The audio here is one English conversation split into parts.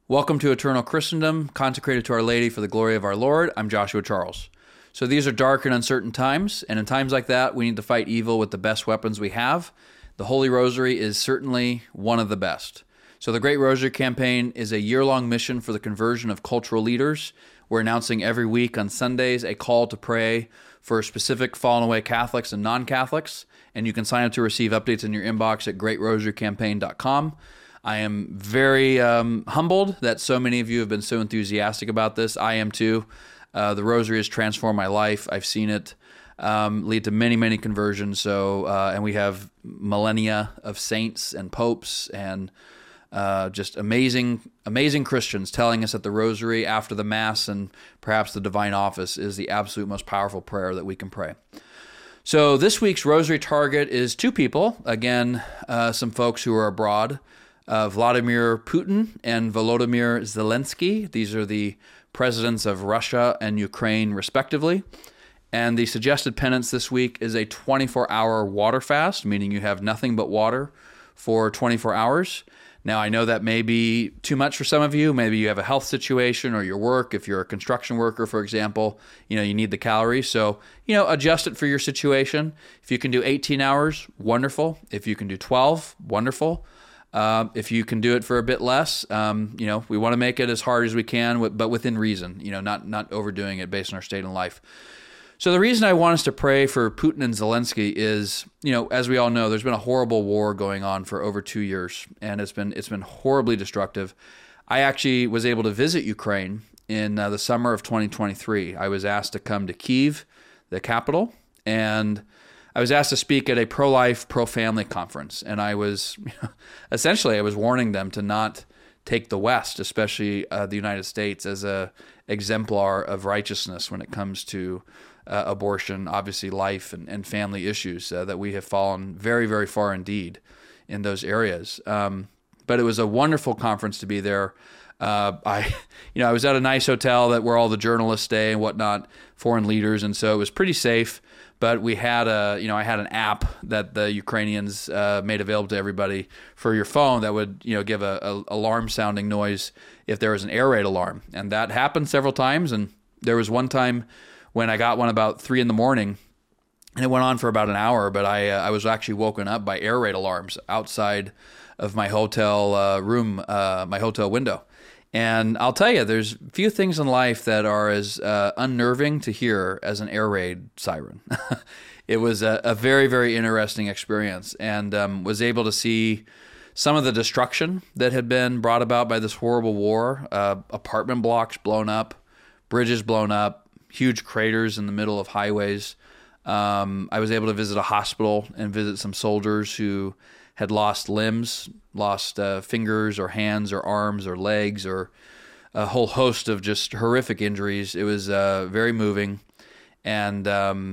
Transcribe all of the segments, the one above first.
Welcome to Eternal Christendom, consecrated to Our Lady for the glory of our Lord. I'm Joshua Charles. So these are dark and uncertain times, and in times like that, we need to fight evil with the best weapons we have. The Holy Rosary is certainly one of the best. So the Great Rosary Campaign is a year-long mission for the conversion of cultural leaders. We're announcing every week on Sundays a call to pray for specific fallen away Catholics and non-Catholics, and you can sign up to receive updates in your inbox at greatrosarycampaign.com. I am very humbled that so many of you have been so enthusiastic about this. I am too. The Rosary has transformed my life. I've seen it lead to many, many conversions. And we have millennia of saints and popes and just amazing Christians telling us that the Rosary after the Mass and perhaps the Divine Office is the absolute most powerful prayer that we can pray. So this week's Rosary target is two people. Again, some folks who are abroad. Vladimir Putin and Volodymyr Zelensky. These are the presidents of Russia and Ukraine, respectively. And the suggested penance this week is a 24-hour water fast, meaning you have nothing but water for 24 hours. Now, I know that may be too much for some of you. Maybe you have a health situation or your work. If you're a construction worker, for example, you need the calories. So, adjust it for your situation. If you can do 18 hours, wonderful. If you can do 12, wonderful. If you can do it for a bit less, we want to make it as hard as we can, but within reason, not overdoing it based on our state in life. So the reason I want us to pray for Putin and Zelensky is, as we all know, there's been a horrible war going on for over 2 years, and it's been horribly destructive. I actually was able to visit Ukraine in the summer of 2023. I was asked to come to Kyiv, the capital, and I was asked to speak at a pro-life, pro-family conference, and I was essentially warning them to not take the West, especially the United States, as a exemplar of righteousness when it comes to abortion, obviously life and family issues, that we have fallen very, very far indeed in those areas. But it was a wonderful conference to be there. I was at a nice hotel where all the journalists stay and whatnot, foreign leaders, and so it was pretty safe. But we had I had an app that the Ukrainians made available to everybody for your phone that would, give a alarm sounding noise if there was an air raid alarm, and that happened several times. And there was one time when I got one about 3 a.m, and it went on for about an hour. But I was actually woken up by air raid alarms outside of my hotel room, my hotel window. And I'll tell you, there's few things in life that are as unnerving to hear as an air raid siren. It was a very, very interesting experience, and was able to see some of the destruction that had been brought about by this horrible war. Apartment blocks blown up, bridges blown up, huge craters in the middle of highways. I was able to visit a hospital and visit some soldiers who had lost limbs, lost fingers or hands or arms or legs, or a whole host of just horrific injuries. It was very moving, and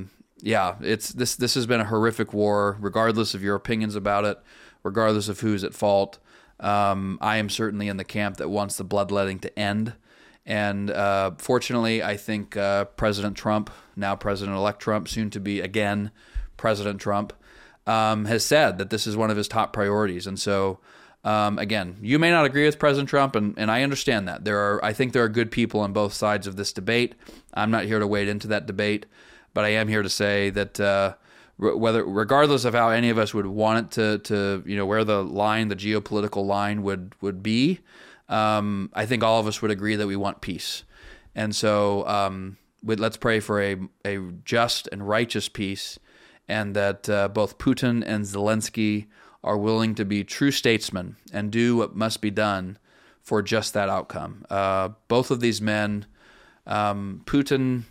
this has been a horrific war, regardless of your opinions about it, regardless of who's at fault. I am certainly in the camp that wants the bloodletting to end, and fortunately, I think President Trump, now President-elect Trump, soon to be again President Trump, has said that this is one of his top priorities. And so, again, you may not agree with President Trump, and I understand that. I think there are good people on both sides of this debate. I'm not here to wade into that debate, but I am here to say that regardless of how any of us would want it to where the geopolitical line would be, I think all of us would agree that we want peace. And so let's pray for a just and righteous peace, and that both Putin and Zelensky are willing to be true statesmen and do what must be done for just that outcome. Both of these men, Putin,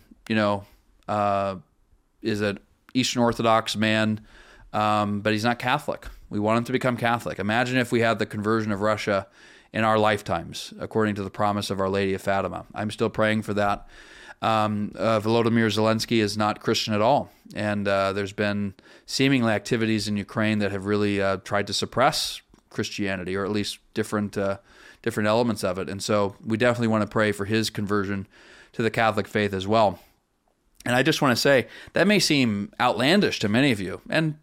is an Eastern Orthodox man, but he's not Catholic. We want him to become Catholic. Imagine if we had the conversion of Russia in our lifetimes, according to the promise of Our Lady of Fatima. I'm still praying for that. Volodymyr Zelensky is not Christian at all, and there's been seemingly activities in Ukraine that have really tried to suppress Christianity, or at least different elements of it. And so we definitely want to pray for his conversion to the Catholic faith as well. And I just want to say that may seem outlandish to many of you, and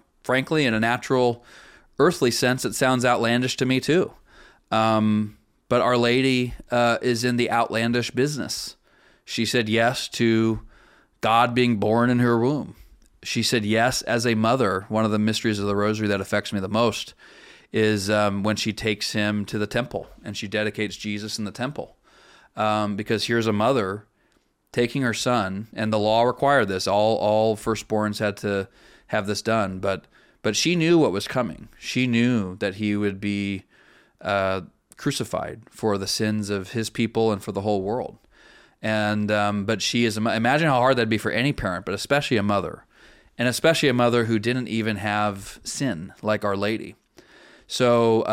frankly, in a natural, earthly sense, it sounds outlandish to me too. But Our Lady is in the outlandish business. She said yes to God being born in her womb. She said yes as a mother. One of the mysteries of the Rosary that affects me the most is when she takes him to the temple and she dedicates Jesus in the temple. Because here's a mother taking her son, and the law required this. All firstborns had to have this done, but she knew what was coming. She knew that he would be crucified for the sins of his people and for the whole world. And but she is, imagine how hard that'd be for any parent, but especially a mother, and especially a mother who didn't even have sin like Our Lady. So,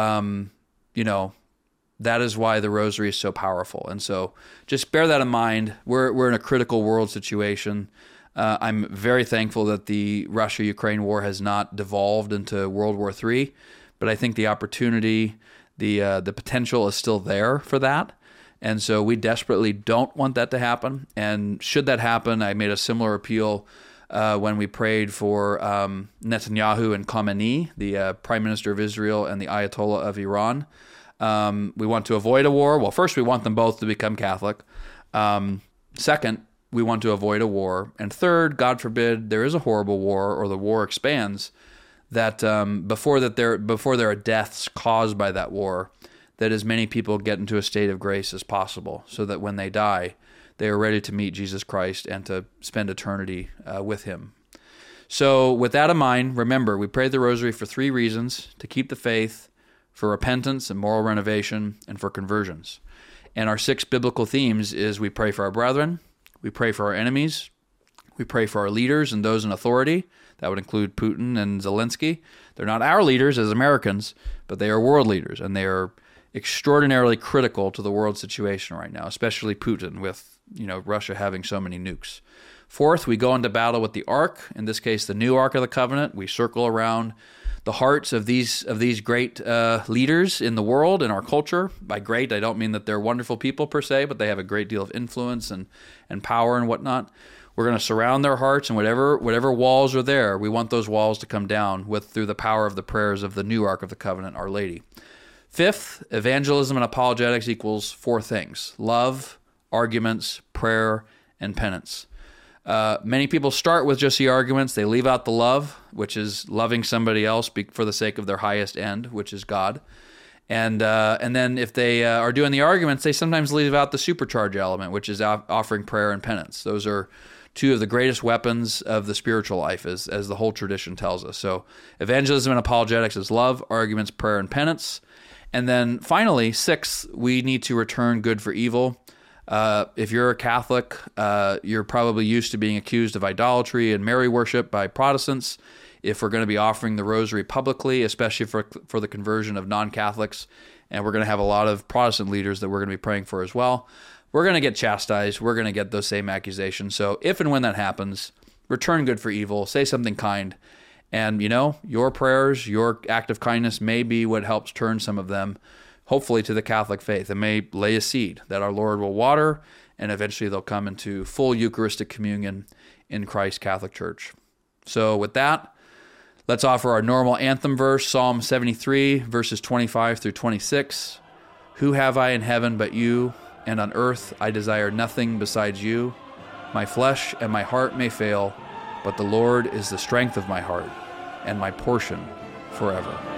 that is why the Rosary is so powerful. And so just bear that in mind. We're in a critical world situation. I'm very thankful that the Russia-Ukraine war has not devolved into World War III, but I think the opportunity, the potential is still there for that. And so we desperately don't want that to happen. And should that happen, I made a similar appeal when we prayed for Netanyahu and Khamenei, the Prime Minister of Israel and the Ayatollah of Iran. We want to avoid a war. Well, first, we want them both to become Catholic. Second, we want to avoid a war. And third, God forbid there is a horrible war or the war expands, that before there are deaths caused by that war, that as many people get into a state of grace as possible, so that when they die, they are ready to meet Jesus Christ and to spend eternity with him. So with that in mind, remember, we pray the Rosary for 3 reasons: to keep the faith, for repentance and moral renovation, and for conversions. And our 6 biblical themes is we pray for our brethren, we pray for our enemies, we pray for our leaders and those in authority. That would include Putin and Zelensky. They're not our leaders as Americans, but they are world leaders, and they are extraordinarily critical to the world situation right now, especially Putin, with Russia having so many nukes. Fourth, we go into battle with the Ark, in this case the new Ark of the Covenant. We circle around the hearts of these great leaders in the world, in our culture. By great, I don't mean that they're wonderful people per se, but they have a great deal of influence and power and whatnot. We're going to surround their hearts, and whatever walls are there, we want those walls to come down through the power of the prayers of the new Ark of the Covenant, Our Lady. Fifth, evangelism and apologetics equals 4 things: love, arguments, prayer, and penance. Many people start with just the arguments. They leave out the love, which is loving somebody else for the sake of their highest end, which is God. And then if they are doing the arguments, they sometimes leave out the supercharge element, which is offering prayer and penance. Those are 2 of the greatest weapons of the spiritual life, as the whole tradition tells us. So evangelism and apologetics is love, arguments, prayer, and penance. And then finally, 6th, we need to return good for evil. If you're a Catholic, you're probably used to being accused of idolatry and Mary worship by Protestants. If we're going to be offering the Rosary publicly, especially for the conversion of non-Catholics, and we're going to have a lot of Protestant leaders that we're going to be praying for as well, we're going to get chastised. We're going to get those same accusations. So if and when that happens, return good for evil, say something kind, and your prayers, your act of kindness may be what helps turn some of them, hopefully, to the Catholic faith. It may lay a seed that our Lord will water, and eventually they'll come into full Eucharistic communion in Christ's Catholic Church. So with that, let's offer our normal anthem verse, Psalm 73, verses 25 through 26. Who have I in heaven but you? And on earth I desire nothing besides you. My flesh and my heart may fail, but the Lord is the strength of my heart and my portion forever.